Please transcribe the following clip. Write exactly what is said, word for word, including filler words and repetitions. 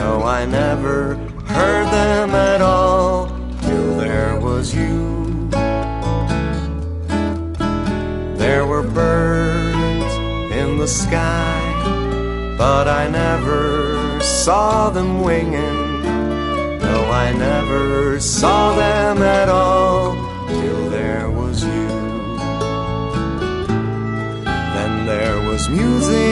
No, I never heard them at all till there was you. There were birds in the sky, but I never saw them winging. No, I never saw them at all till there was you. Then there was music